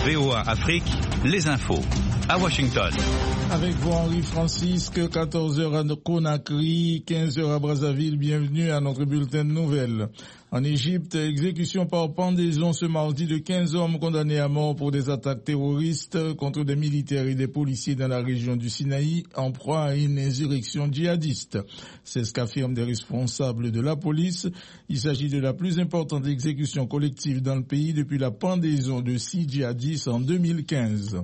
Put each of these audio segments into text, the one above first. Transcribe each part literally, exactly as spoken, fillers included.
V O A Afrique, les infos. À Washington. Avec vous, Henri Francisque, quatorze heures à Conakry, quinze heures à Brazzaville. Bienvenue à notre bulletin de nouvelles. En Égypte, exécution par pendaison ce mardi de quinze hommes condamnés à mort pour des attaques terroristes contre des militaires et des policiers dans la région du Sinaï en proie à une insurrection djihadiste. C'est ce qu'affirment des responsables de la police. Il s'agit de la plus importante exécution collective dans le pays depuis la pendaison de six djihadistes en deux mille quinze.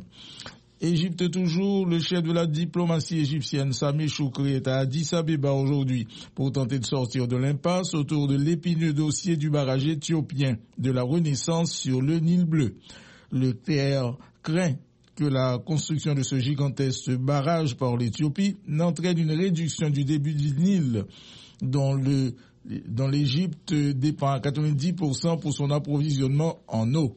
Égypte toujours, le chef de la diplomatie égyptienne Sameh Choukri est à Addis Abeba aujourd'hui pour tenter de sortir de l'impasse autour de l'épineux dossier du barrage éthiopien de la Renaissance sur le Nil bleu. Le Caire craint que la construction de ce gigantesque barrage par l'Éthiopie n'entraîne une réduction du débit du Nil dont le dont l'Égypte dépend à quatre-vingt-dix pour cent pour son approvisionnement en eau.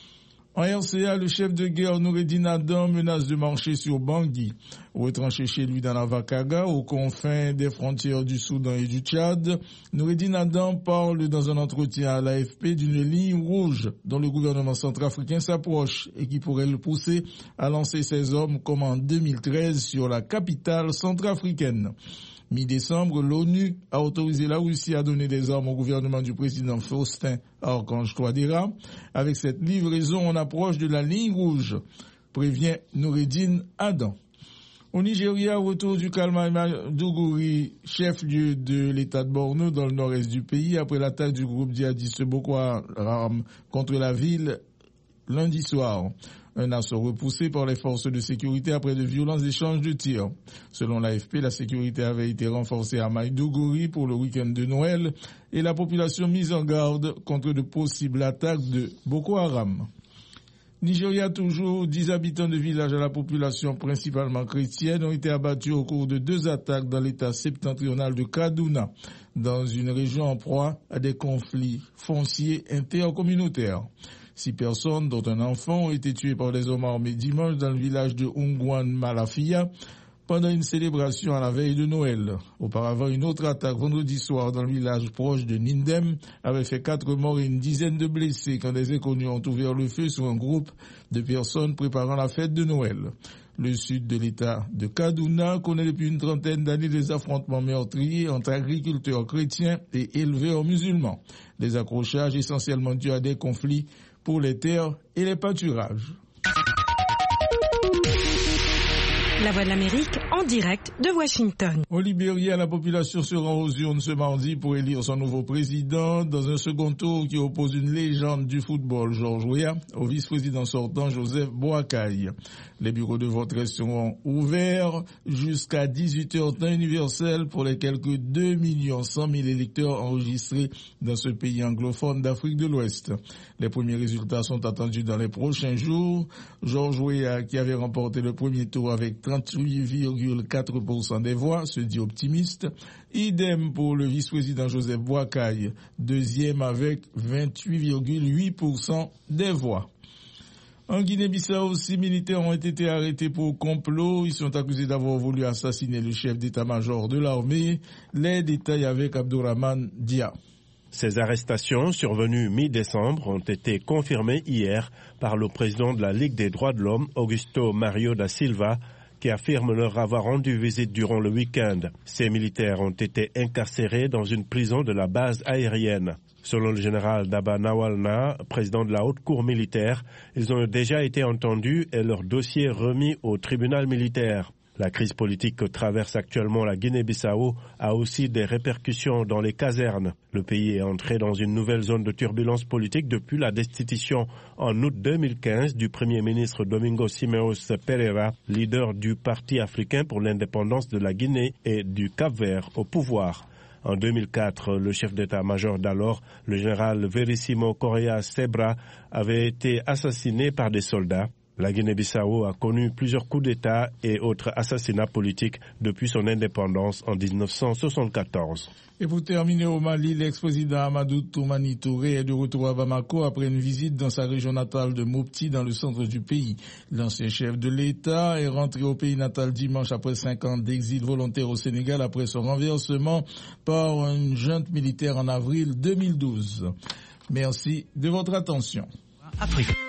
En R C A, le chef de guerre Noureddin Adam menace de marcher sur Bangui. Retranché chez lui dans la Vakaga, aux confins des frontières du Soudan et du Tchad, Noureddin Adam parle dans un entretien à l'A F P d'une ligne rouge dont le gouvernement centrafricain s'approche et qui pourrait le pousser à lancer ses hommes comme en deux mille treize sur la capitale centrafricaine. Mi-décembre, l'ONU a autorisé la Russie à donner des armes au gouvernement du président Faustin Archange Touadéra. Avec cette livraison, on approche de la ligne rouge, prévient Noureddin Adam. Au Nigeria, retour du calme à Maiduguri, chef-lieu de l'état de Borno dans le nord-est du pays, après l'attaque du groupe djihadiste Boko Haram contre la ville lundi soir. Un assaut repoussé par les forces de sécurité après de violents échanges de tirs. Selon l'A F P, la sécurité avait été renforcée à Maiduguri pour le week-end de Noël et la population mise en garde contre de possibles attaques de Boko Haram. Nigeria toujours, dix habitants de villages à la population principalement chrétienne ont été abattus au cours de deux attaques dans l'état septentrional de Kaduna, dans une région en proie à des conflits fonciers intercommunautaires. Six personnes, dont un enfant, ont été tuées par des hommes armés dimanche dans le village de Ungwan Malafia pendant une célébration à la veille de Noël. Auparavant, une autre attaque vendredi soir dans le village proche de Nindem avait fait quatre morts et une dizaine de blessés quand des inconnus ont ouvert le feu sur un groupe de personnes préparant la fête de Noël. Le sud de l'état de Kaduna connaît depuis une trentaine d'années des affrontements meurtriers entre agriculteurs chrétiens et éleveurs musulmans. Des accrochages essentiellement dus à des conflits pour les terres et les pâturages. La Voix de l'Amérique en direct de Washington. Au Libéria, la population se rend aux urnes ce mardi pour élire son nouveau président dans un second tour qui oppose une légende du football, George Weah, au vice-président sortant, Joseph Boakai. Les bureaux de vote resteront ouverts jusqu'à dix-huit heures temps universel pour les quelques deux millions cent mille électeurs enregistrés dans ce pays anglophone d'Afrique de l'Ouest. Les premiers résultats sont attendus dans les prochains jours. George Weah, qui avait remporté le premier tour avec trente-huit virgule quatre pour cent des voix, se dit optimiste. Idem pour le vice-président Joseph Boakai, deuxième avec vingt-huit virgule huit pour cent des voix. En Guinée-Bissau, six militaires ont été arrêtés pour complot. Ils sont accusés d'avoir voulu assassiner le chef d'état-major de l'armée. Les détails avec Abdourahmane Dia. Ces arrestations, survenues mi-décembre, ont été confirmées hier par le président de la Ligue des droits de l'homme, Augusto Mario da Silva, qui affirme leur avoir rendu visite durant le week-end. Ces militaires ont été incarcérés dans une prison de la base aérienne. Selon le général Daba Nawalna, président de la haute cour militaire, ils ont déjà été entendus et leur dossier remis au tribunal militaire. La crise politique que traverse actuellement la Guinée-Bissau a aussi des répercussions dans les casernes. Le pays est entré dans une nouvelle zone de turbulence politique depuis la destitution en août deux mille quinze du Premier ministre Domingos Simeos Pereira, leader du Parti africain pour l'indépendance de la Guinée et du Cap-Vert au pouvoir. En deux mille quatre, le chef d'état-major d'alors, le général Verissimo Correa Sebra, avait été assassiné par des soldats. La Guinée-Bissau a connu plusieurs coups d'État et autres assassinats politiques depuis son indépendance en dix-neuf cent soixante-quatorze. Et pour terminer au Mali, l'ex-président Amadou Toumani Touré est de retour à Bamako après une visite dans sa région natale de Mopti dans le centre du pays. L'ancien chef de l'État est rentré au pays natal dimanche après cinq ans d'exil volontaire au Sénégal après son renversement par une junte militaire en avril deux mille douze. Merci de votre attention. Afrique.